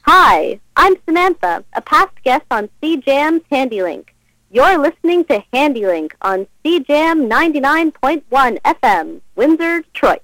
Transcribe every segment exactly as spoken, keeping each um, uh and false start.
Hi, I'm Samantha, a past guest on C Jam's HandyLink. You're listening to HandyLink on C Jam ninety-nine point one F M, Windsor, Detroit.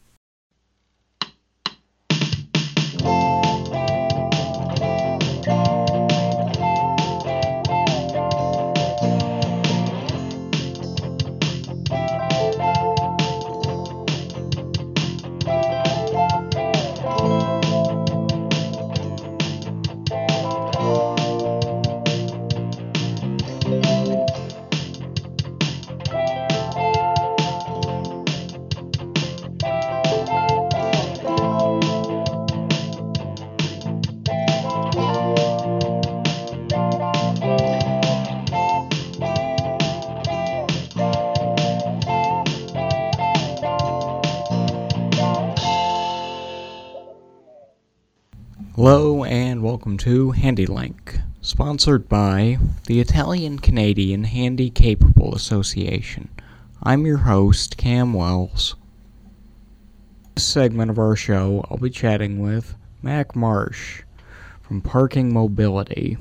Hello and welcome to HandyLink, sponsored by the Italian-Canadian Handy Capable Association. I'm your host, Cam Wells. In this segment of our show, I'll be chatting with Mac Marsh from Parking Mobility.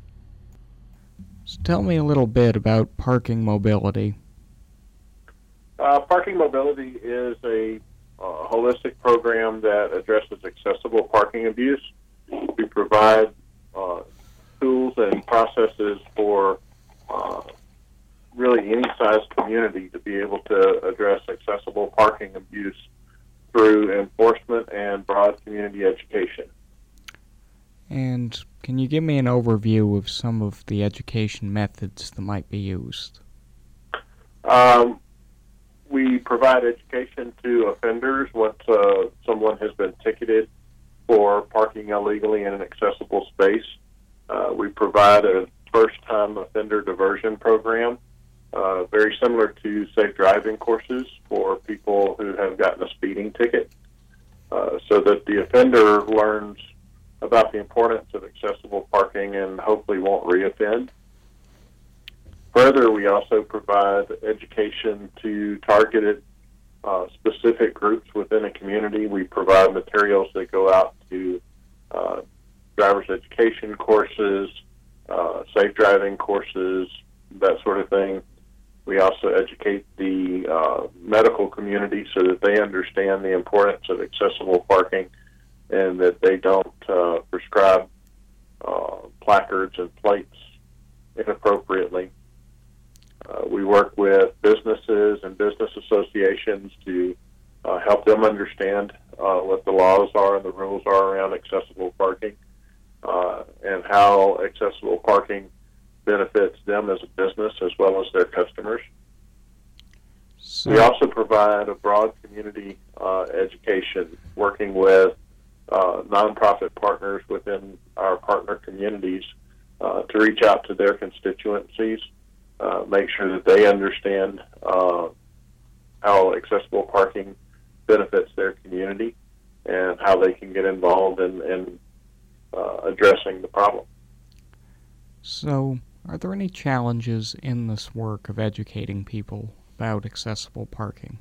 So tell me a little bit about Parking Mobility. Uh, Parking Mobility is a uh, holistic program that addresses accessible parking abuse. We provide uh, tools and processes for uh, really any size community to be able to address accessible parking abuse through enforcement and broad community education. And can you give me an overview of some of the education methods that might be used? Um, we provide education to offenders once uh, someone has been ticketed for parking illegally in an accessible space. Uh, we provide a first-time offender diversion program, uh, very similar to safe driving courses for people who have gotten a speeding ticket, uh, so that the offender learns about the importance of accessible parking and hopefully won't reoffend. Further, we also provide education to targeted Uh, specific groups within a community. We provide materials that go out to uh, driver's education courses, uh, safe driving courses, that sort of thing. We also educate the uh, medical community so that they understand the importance of accessible parking and that they don't uh, prescribe uh, placards and plates inappropriately. Uh, we work with businesses and business associations to uh, help them understand uh, what the laws are and the rules are around accessible parking uh, and how accessible parking benefits them as a business as well as their customers. So, we also provide a broad community uh, education, working with uh, nonprofit partners within our partner communities uh, to reach out to their constituencies. Uh, make sure that they understand uh, how accessible parking benefits their community and how they can get involved in, in uh, addressing the problem. So, are there any challenges in this work of educating people about accessible parking?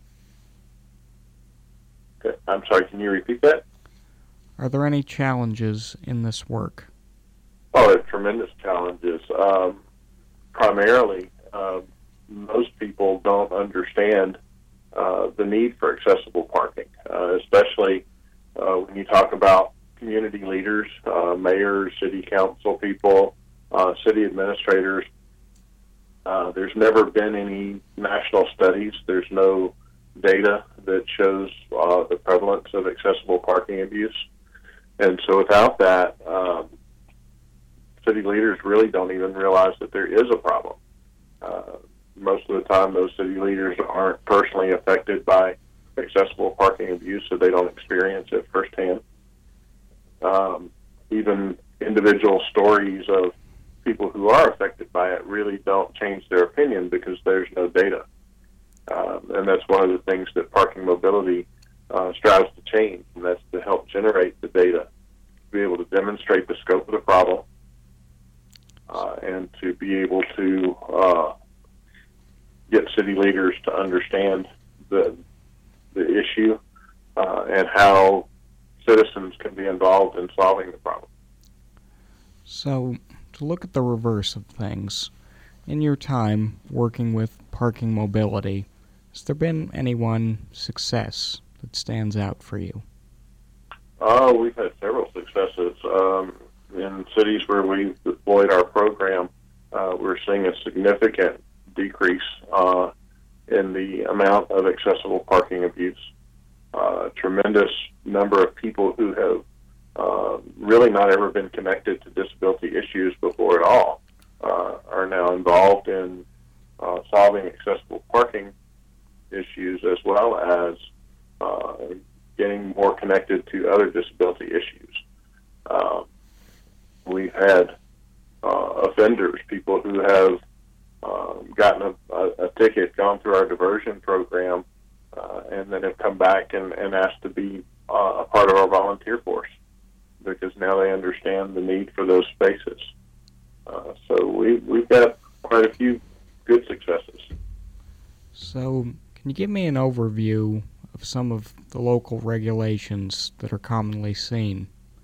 Okay. I'm sorry, can you repeat that? Are there any challenges in this work? Oh, there are tremendous challenges. Um, Primarily, uh, most people don't understand uh, the need for accessible parking, uh, especially uh, when you talk about community leaders, uh, mayors, city council people, uh, city administrators. Uh, there's never been any national studies. There's no data that shows uh, the prevalence of accessible parking abuse. And so without that, um, city leaders really don't even realize that there is a problem. Uh, most of the time, those city leaders aren't personally affected by accessible parking abuse, so they don't experience it firsthand. Um, even individual stories of people who are affected by it really don't change their opinion because there's no data. Um, and that's one of the things that Parking Mobility uh, strives to change, and that's to help generate the data, to be able to demonstrate the scope of the problem, Uh, and to be able to uh, get city leaders to understand the the issue uh, and how citizens can be involved in solving the problem. So, to look at the reverse of things, in your time working with parking mobility, has there been any one success that stands out for you? Uh, we've had several successes. Um, in cities where we've deployed our program, uh, we're seeing a significant decrease uh, in the amount of accessible parking abuse. Uh, a tremendous number of people who have uh, really not ever been connected to disability issues before at all uh, are now involved in uh, solving accessible parking issues, as well as uh, getting more connected to other disability issues. Uh, we've had uh, offenders, people who have uh, gotten a, a, a ticket, gone through our diversion program, uh, and then have come back and, and asked to be uh, a part of our volunteer force, because now they understand the need for those spaces. Uh, so we, we've got quite a few good successes. So, can you give me an overview of some of the local regulations that are commonly seen?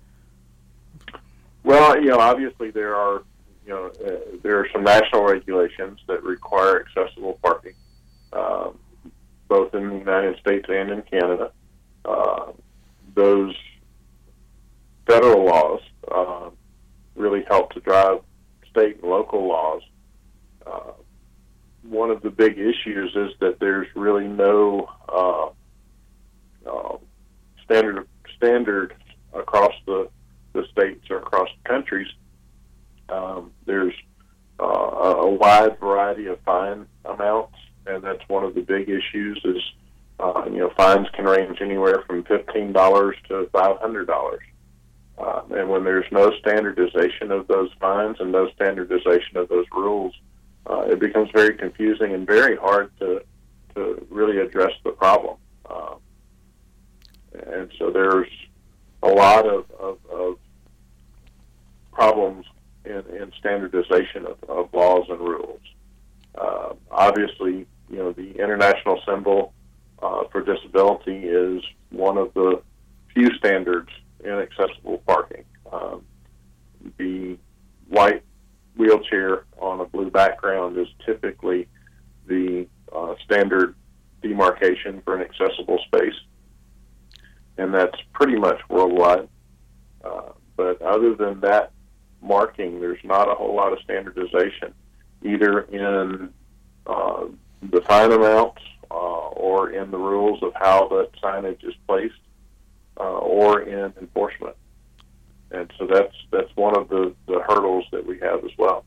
Well, you know, obviously there are, you know, uh, there are some national regulations that require accessible parking, uh, both in the United States and in Canada. Uh, those federal laws uh, really help to drive state and local laws. Uh, one of the big issues is that there's really no uh, uh, standard standard across the, the states or across the countries. Um, there's uh, a wide variety of fine amounts, and that's one of the big issues. Is uh, you know, fines can range anywhere from fifteen dollars to five hundred dollars. Uh, and when there's no standardization of those fines and no standardization of those rules, uh, it becomes very confusing and very hard to to really address the problem. Uh, and so there's a lot of, of, of problems in, in standardization of, of laws and rules. Uh, obviously, you know, the international symbol uh, for disability is one of the few standards in accessible parking. Um, the white wheelchair on a blue background is typically the uh, standard demarcation for an accessible space, and that's pretty much worldwide. Uh, but other than that marking, there's not a whole lot of standardization, either in uh, the fine amounts uh, or in the rules of how the signage is placed, uh, or in enforcement. And so that's that's one of the, the hurdles that we have as well.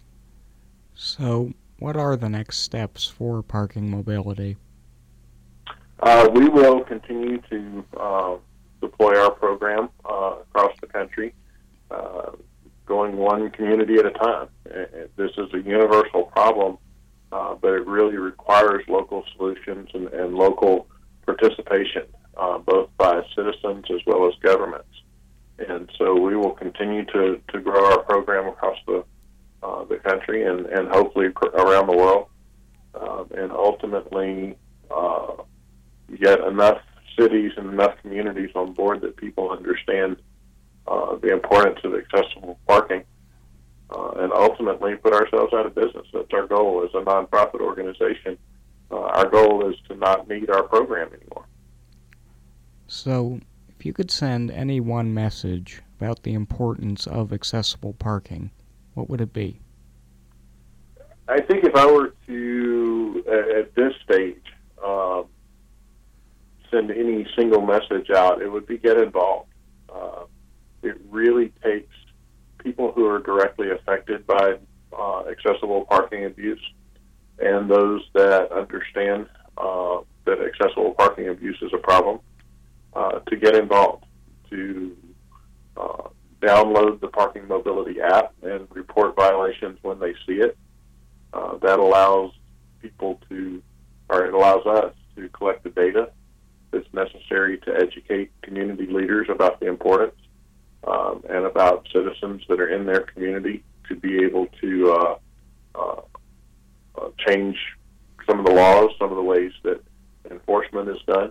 So what are the next steps for parking mobility? Uh, we will continue to uh, deploy our program uh, across the country, uh, going one community at a time. This is a universal problem, uh, but it really requires local solutions and, and local participation, uh, both by citizens as well as governments. And so we will continue to, to grow our program across the uh, the country and, and hopefully around the world, uh, and ultimately uh, get enough cities and enough communities on board that people understand uh, the importance of accessible parking, uh, and ultimately put ourselves out of business. That's our goal as a nonprofit organization. Uh, our goal is to not need our program anymore. So, if you could send any one message about the importance of accessible parking, what would it be? I think if I were to, at this stage, uh, send any single message out, it would be get involved. Uh, it really takes people who are directly affected by uh, accessible parking abuse and those that understand uh, that accessible parking abuse is a problem uh, to get involved, to uh, download the Parking Mobility app and report violations when they see it. Uh, that allows people to, or it allows us to collect the data that's necessary to educate community leaders about the importance um, and about citizens that are in their community to be able to uh, uh, uh, change some of the laws, some of the ways that enforcement is done,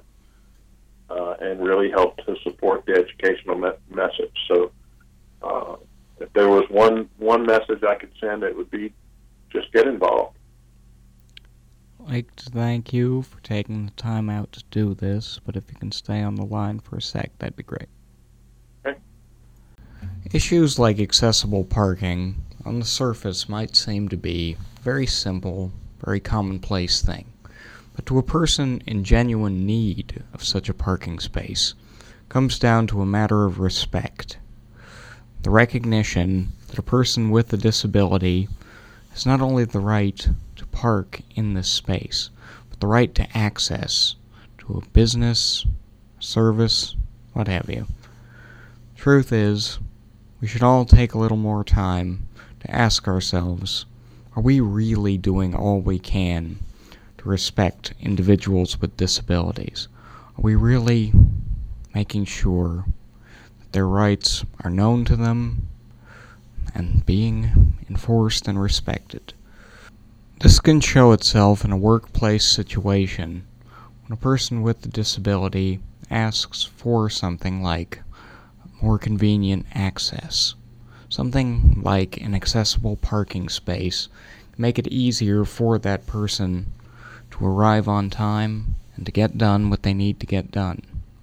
uh, and really help to support the educational me- message. So uh, if there was one one message I could send, it would be just get involved. I'd like to thank you for taking the time out to do this, but if you can stay on the line for a sec, that'd be great. Okay. Issues like accessible parking on the surface might seem to be a very simple, very commonplace thing, but to a person in genuine need of such a parking space, it comes down to a matter of respect. The recognition that a person with a disability has not only the right to park in this space, but the right to access to a business, service, what have you. Truth is, we should all take a little more time to ask ourselves, are we really doing all we can to respect individuals with disabilities? Are we really making sure that their rights are known to them and being enforced and respected? This can show itself in a workplace situation when a person with a disability asks for something like more convenient access. Something like an accessible parking space can make it easier for that person to arrive on time and to get done what they need to get done.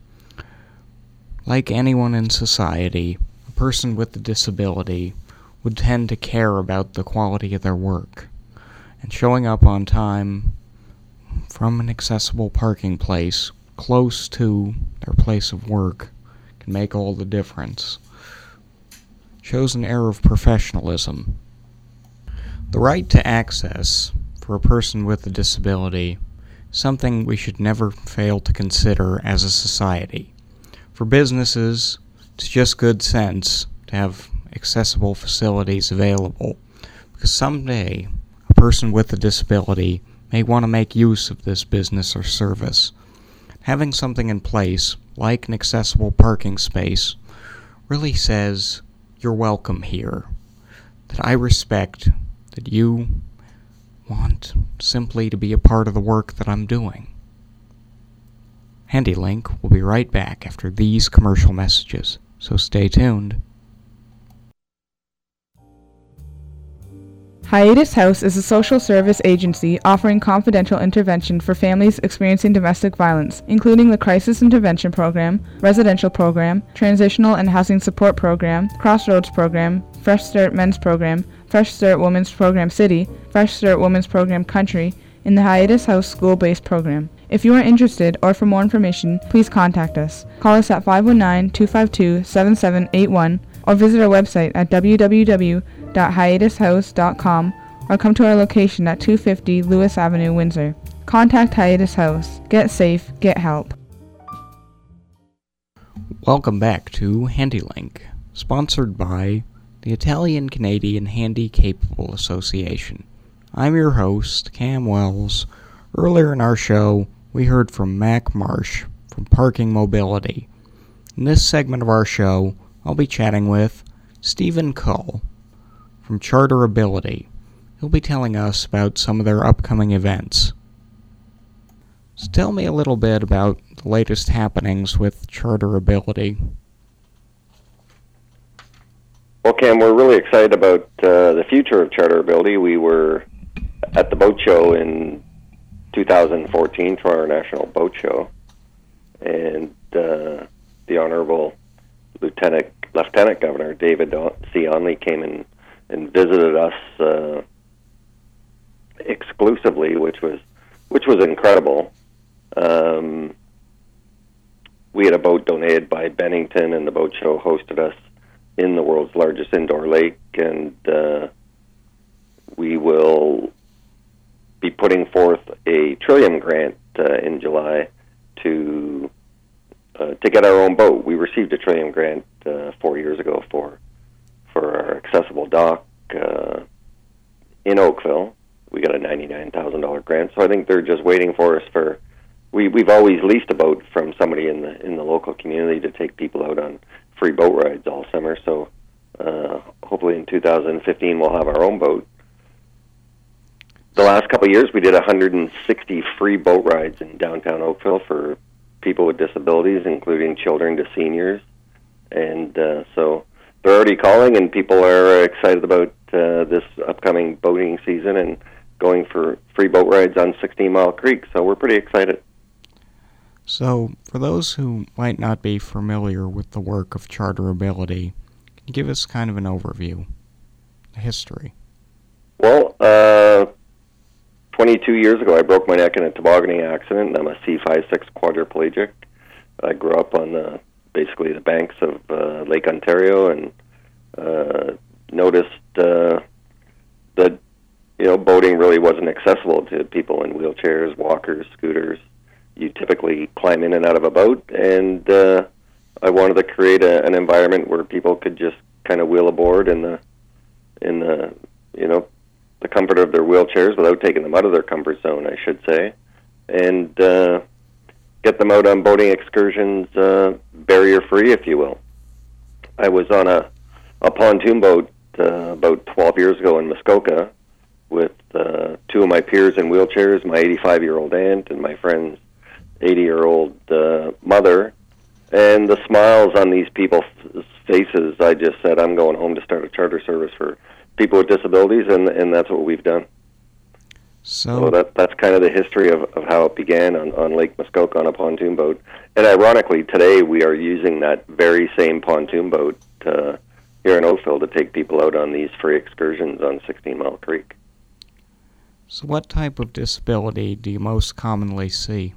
Like anyone in society, a person with a disability would tend to care about the quality of their work, and showing up on time from an accessible parking place close to their place of work can make all the difference. It shows an air of professionalism. The right to access for a person with a disability is something we should never fail to consider as a society. For businesses, it's just good sense to have accessible facilities available, because someday a person with a disability may want to make use of this business or service. Having something in place, like an accessible parking space, really says, you're welcome here. That I respect that you want simply to be a part of the work that I'm doing. HandyLink will be right back after these commercial messages, so stay tuned. Hiatus House is a social service agency offering confidential intervention for families experiencing domestic violence, including the Crisis Intervention Program, Residential Program, Transitional and Housing Support Program, Crossroads Program, Fresh Start Men's Program, Fresh Start Women's Program City, Fresh Start Women's Program Country, and the Hiatus House School-Based Program. If you are interested or for more information, please contact us. Call us at five one nine, two five two, seven seven eight one or visit our website at w w w dot hiatus house dot com or come to our location at two fifty Lewis Avenue, Windsor. Contact Hiatus House. Get safe, get help. Welcome back to HandyLink, sponsored by the Italian-Canadian Handy Capable Association. I'm your host, Cam Wells. Earlier in our show, we heard from Mac Marsh from Parking Mobility. In this segment of our show, I'll be chatting with Stephen Cull from Charterability. He'll be telling us about some of their upcoming events. So tell me a little bit about the latest happenings with Charterability. Well, Cam, we're really excited about uh, the future of Charterability. We were at the boat show in two thousand fourteen, Toronto National Boat Show, and uh, the Honorable Lieutenant Lieutenant Governor David C. Onley came in and visited us uh, exclusively, which was which was incredible. Um, we had a boat donated by Bennington, and the boat show hosted us in the world's largest indoor lake, and uh, we will be putting forth a Trillium grant uh, in July to uh, to get our own boat. We received a Trillium grant uh, four years ago for for our accessible dock uh, in Oakville. We got a ninety-nine thousand dollars grant, so I think they're just waiting for us for. We we've always leased a boat from somebody in the in the local community to take people out on free boat rides all summer. So uh, hopefully in two thousand fifteen we'll have our own boat. The last couple of years we did one hundred sixty free boat rides in downtown Oakville for people with disabilities, including children to seniors, and uh, so they're already calling, and people are excited about uh, this upcoming boating season and going for free boat rides on sixteen Mile Creek. So we're pretty excited. So, for those who might not be familiar with the work of Charterability, can you give us kind of an overview, the history? Well, uh, twenty-two years ago, I broke my neck in a tobogganing accident. I'm a C five six quadriplegic. I grew up on the, basically the banks of uh, Lake Ontario, and uh, noticed uh, that you know boating really wasn't accessible to people in wheelchairs, walkers, scooters. You typically climb in and out of a boat, and uh, I wanted to create a, an environment where people could just kind of wheel aboard in the in the you know the comfort of their wheelchairs without taking them out of their comfort zone, I should say, and uh, get them out on boating excursions uh, barrier-free, if you will. I was on a, a pontoon boat uh, about twelve years ago in Muskoka with uh, two of my peers in wheelchairs, my eighty-five-year-old aunt and my friend's eighty-year-old uh, mother. And the smiles on these people's faces, I just said, I'm going home to start a charter service for people with disabilities, and, and that's what we've done. So, so that that's kind of the history of, of how it began on, on Lake Muskoka on a pontoon boat. And ironically, today we are using that very same pontoon boat uh, here in Oakville to take people out on these free excursions on sixteen Mile Creek. So what type of disability do you most commonly see?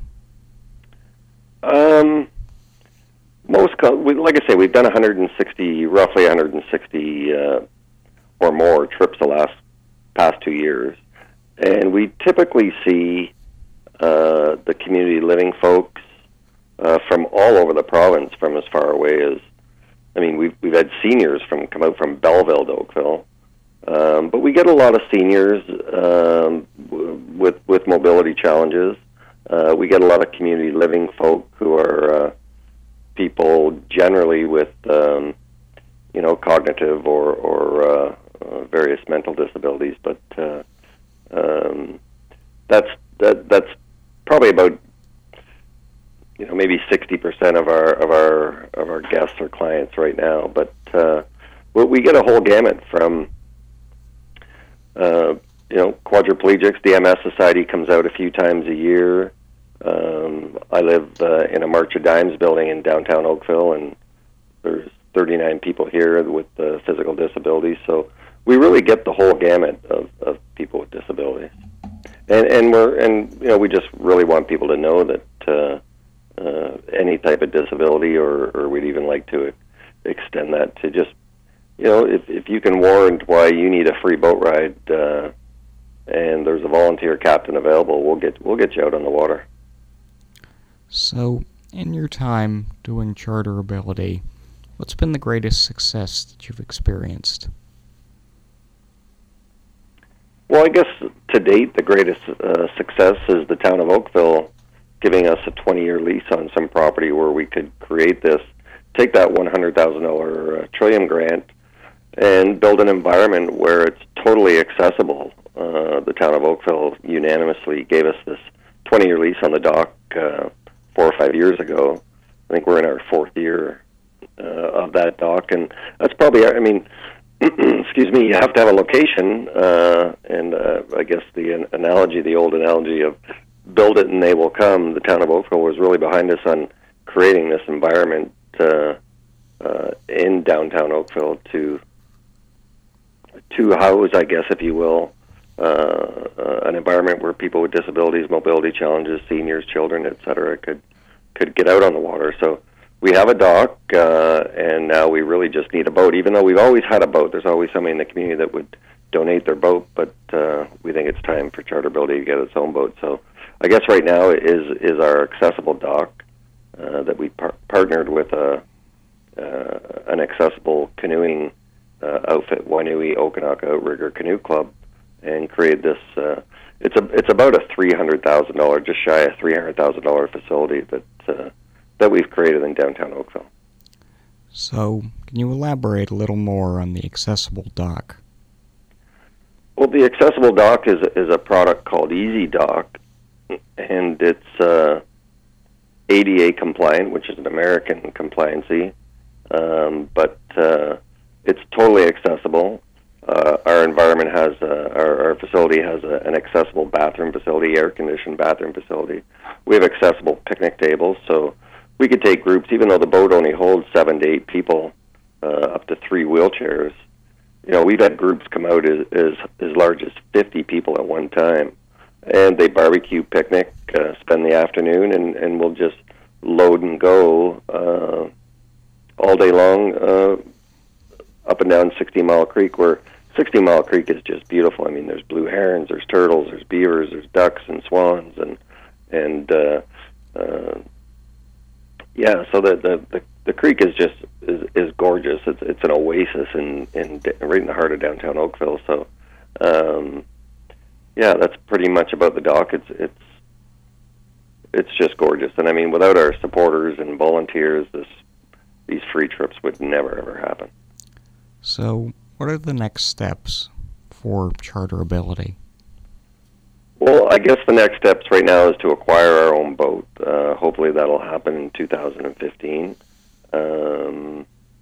Um, most, co- we, like I say, we've done one hundred sixty, roughly one hundred sixty uh, or more trips the last past two years. And we typically see uh, the community living folks uh, from all over the province, from as far away as, I mean, we've, we've had seniors from come out from Belleville to Oakville, um, but we get a lot of seniors um, w- with with mobility challenges. Uh, we get a lot of community living folk who are uh, people generally with, um, you know, cognitive or, or uh, uh, various mental disabilities, but uh, Um, that's that. That's probably about you know maybe sixty percent of our of our of our guests or clients right now. But uh, we, we get a whole gamut from uh, you know quadriplegics. The M S Society comes out a few times a year. Um, I live uh, in a March of Dimes building in downtown Oakville, and there's thirty-nine people here with uh, physical disabilities. So we really get the whole gamut of, of people with disabilities, and and we're and you know we just really want people to know that uh, uh, any type of disability, or, or we'd even like to extend that to just you know if if you can warrant why you need a free boat ride, uh, and there's a volunteer captain available, we'll get we'll get you out on the water. So, in your time doing Charterability, what's been the greatest success that you've experienced? Well, I guess to date, the greatest uh, success is the town of Oakville giving us a twenty-year lease on some property where we could create this, take that one hundred thousand dollars uh, Trillium grant, and build an environment where it's totally accessible. Uh, the town of Oakville unanimously gave us this twenty-year lease on the dock uh, four or five years ago. I think we're in our fourth year uh, of that dock, and that's probably, I mean, excuse me, you have to have a location, uh, and uh, I guess the an- analogy, the old analogy of build it and they will come, the town of Oakville was really behind us on creating this environment uh, uh, in downtown Oakville to to house, I guess, if you will, uh, uh, an environment where people with disabilities, mobility challenges, seniors, children, et cetera, could could get out on the water. So we have a dock, uh, and now we really just need a boat. Even though we've always had a boat, there's always somebody in the community that would donate their boat, but uh, we think it's time for Charterability to get its own boat. So I guess right now is is our accessible dock uh, that we par- partnered with a uh, an accessible canoeing uh, outfit, Wainui Okanaka Outrigger Canoe Club, and created this. Uh, it's a it's about a three hundred thousand dollar, just shy of three hundred thousand dollar facility that. Uh, that we've created in downtown Oakville. So, can you elaborate a little more on the accessible dock? Well, the accessible dock is is a product called Easy Dock, and it's uh, A D A compliant, which is an American compliancy, um, but uh, it's totally accessible. Uh, our environment has, a, our, our facility has a, an accessible bathroom facility, air-conditioned bathroom facility. We have accessible picnic tables, so we could take groups, even though the boat only holds seven to eight people, uh, up to three wheelchairs. You know, we've had groups come out as, as, as large as fifty people at one time, and they barbecue, picnic, uh, spend the afternoon, and, and we'll just load and go uh, all day long uh, up and down sixty mile Creek, where sixty mile Creek is just beautiful. I mean, there's blue herons, there's turtles, there's beavers, there's ducks and swans, and and uh, uh, yeah. So the, the the the creek is just is, is gorgeous. It's it's an oasis in in right in the heart of downtown Oakville. So um, yeah, that's pretty much about the dock. It's it's it's just gorgeous. And I mean, without our supporters and volunteers, this these free trips would never ever happen. So, what are the next steps for Charterability? Well, I guess the next steps right now is to acquire our own boat. Uh, hopefully that'll happen in two thousand fifteen. Um,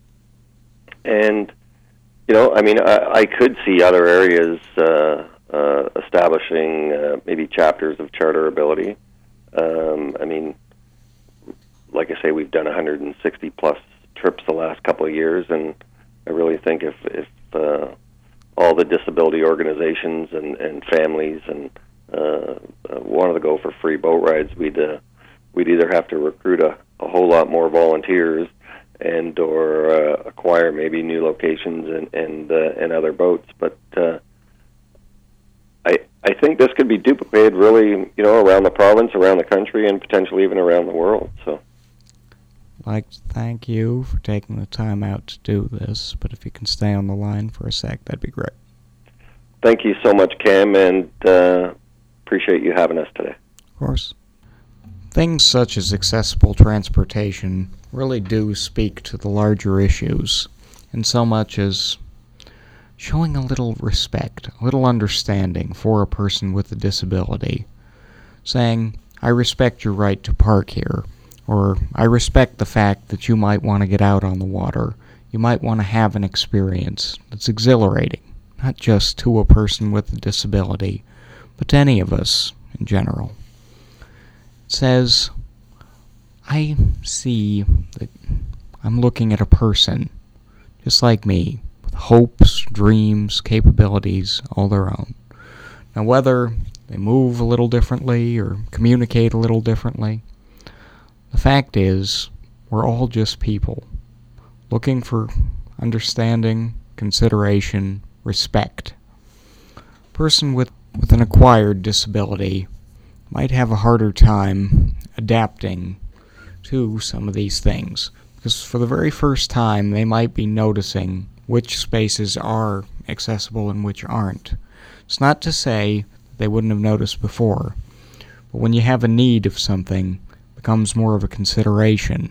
and, you know, I mean, I, I could see other areas uh, uh, establishing uh, maybe chapters of Charterability. Um, I mean, like I say, we've done one hundred sixty plus trips the last couple of years, and I really think if, if uh, all the disability organizations and, and families and uh, uh, wanted to go for free boat rides, we'd uh, we'd either have to recruit a, a whole lot more volunteers and or uh, acquire maybe new locations and and, uh, and other boats. But uh, I I think this could be duplicated really, you know, around the province, around the country, and potentially even around the world. So. I'd like to thank you for taking the time out to do this, but if you can stay on the line for a sec, that'd be great. Thank you so much, Cam, and uh, appreciate you having us today. Of course. Things such as accessible transportation really do speak to the larger issues, in so much as showing a little respect, a little understanding for a person with a disability, saying, I respect your right to park here, or I respect the fact that you might want to get out on the water. You might want to have an experience that's exhilarating, not just to a person with a disability, but to any of us in general. It says, I see that I'm looking at a person just like me, with hopes, dreams, capabilities, all their own. Now, whether they move a little differently or communicate a little differently, the fact is, we're all just people, looking for understanding, consideration, respect. A person with, with an acquired disability might have a harder time adapting to some of these things, because for the very first time, they might be noticing which spaces are accessible and which aren't. It's not to say they wouldn't have noticed before, but when you have a need of something, becomes more of a consideration.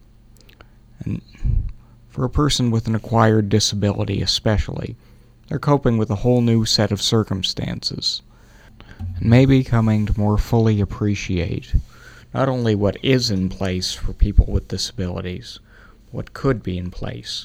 And for a person with an acquired disability especially, they're coping with a whole new set of circumstances, and maybe coming to more fully appreciate not only what is in place for people with disabilities, but what could be in place.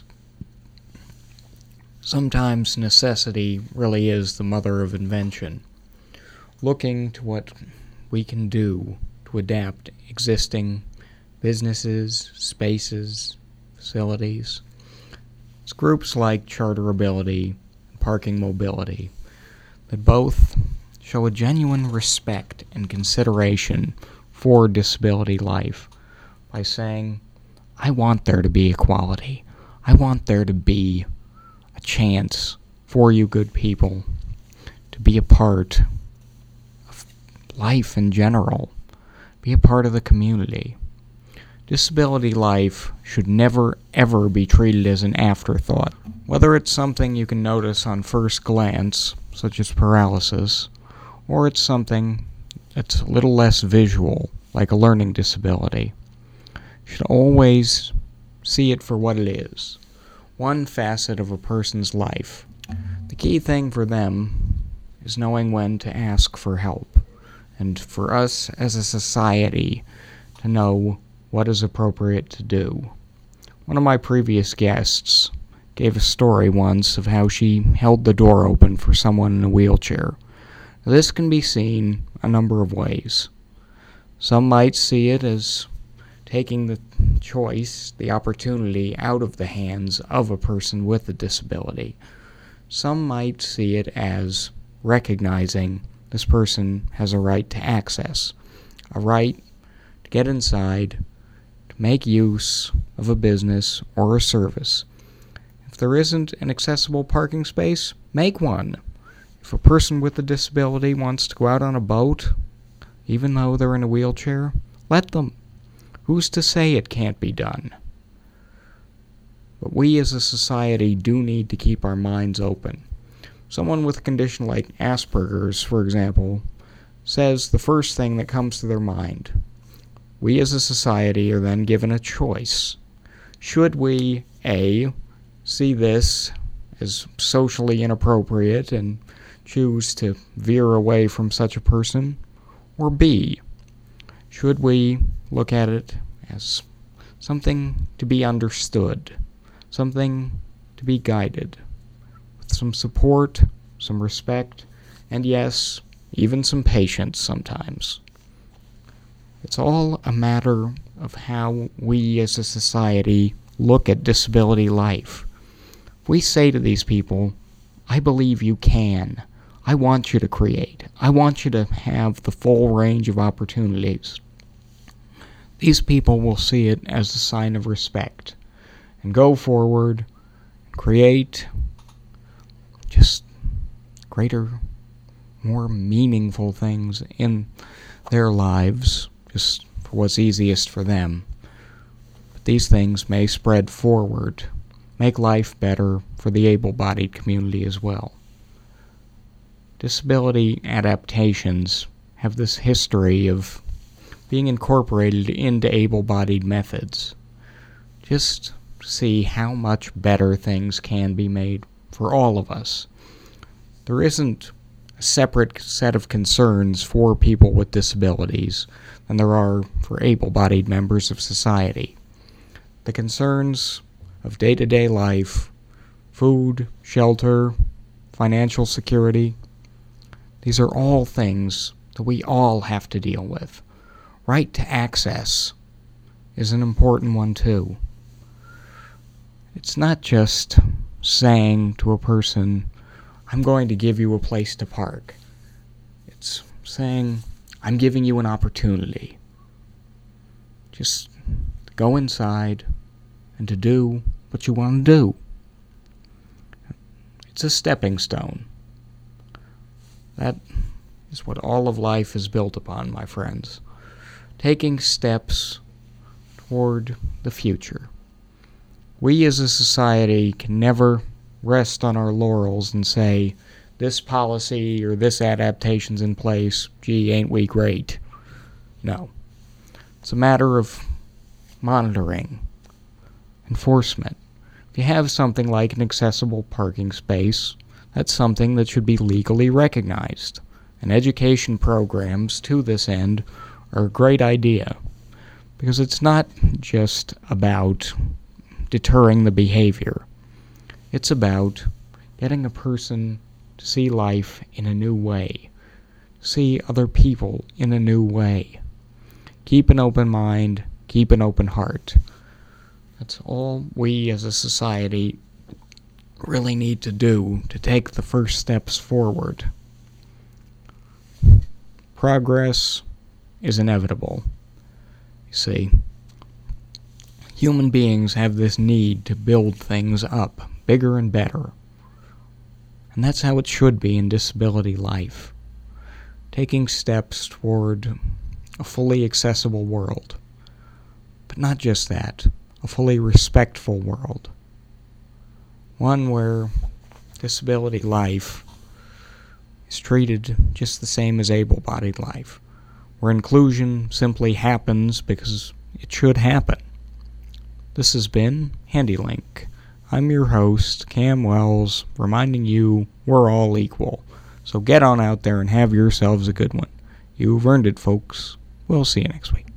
Sometimes necessity really is the mother of invention, looking to what we can do to adapt existing businesses, spaces, facilities. It's groups like Charterability and Parking Mobility that both show a genuine respect and consideration for disability life by saying, I want there to be equality. I want there to be a chance for you good people to be a part of life in general. Be a part of the community. Disability life should never, ever be treated as an afterthought. Whether it's something you can notice on first glance, such as paralysis, or it's something that's a little less visual, like a learning disability. You should always see it for what it is. One facet of a person's life. The key thing for them is knowing when to ask for help, and for us as a society to know what is appropriate to do. One of my previous guests gave a story once of how she held the door open for someone in a wheelchair. Now, this can be seen a number of ways. Some might see it as taking the choice, the opportunity out of the hands of a person with a disability. Some might see it as recognizing this person has a right to access, a right to get inside, to make use of a business or a service. If there isn't an accessible parking space, make one. If a person with a disability wants to go out on a boat, even though they're in a wheelchair, let them. Who's to say it can't be done? But we as a society do need to keep our minds open. Someone with a condition like Asperger's, for example, says the first thing that comes to their mind. We as a society are then given a choice. Should we, A, see this as socially inappropriate and choose to veer away from such a person, or B, should we look at it as something to be understood, something to be guided, with some support, some respect, and yes, even some patience sometimes. It's all a matter of how we as a society look at disability life. If we say to these people, I believe you can, I want you to create, I want you to have the full range of opportunities, these people will see it as a sign of respect and go forward and create just greater, more meaningful things in their lives, just for what's easiest for them. But these things may spread forward, make life better for the able-bodied community as well. Disability adaptations have this history of being incorporated into able-bodied methods. Just see how much better things can be made for all of us. There isn't a separate set of concerns for people with disabilities than there are for able-bodied members of society. The concerns of day-to-day life, food, shelter, financial security, these are all things that we all have to deal with. Right to access is an important one too. It's not just saying to a person, I'm going to give you a place to park. It's saying, I'm giving you an opportunity. Just to go inside and to do what you want to do. It's a stepping stone. That is what all of life is built upon, my friends. Taking steps toward the future. We as a society can never rest on our laurels and say, this policy or this adaptation's in place, gee, ain't we great? No. It's a matter of monitoring, enforcement. If you have something like an accessible parking space, that's something that should be legally recognized. And education programs to this end are a great idea, because it's not just about deterring the behavior. It's about getting a person to see life in a new way, see other people in a new way. Keep an open mind, keep an open heart. That's all we as a society really need to do to take the first steps forward. Progress is inevitable. You see, human beings have this need to build things up, bigger and better. And that's how it should be in disability life. Taking steps toward a fully accessible world. But not just that, a fully respectful world. One where disability life is treated just the same as able-bodied life. Where inclusion simply happens because it should happen. This has been HandyLink. I'm your host, Cam Wells, reminding you we're all equal. So get on out there and have yourselves a good one. You've earned it, folks. We'll see you next week.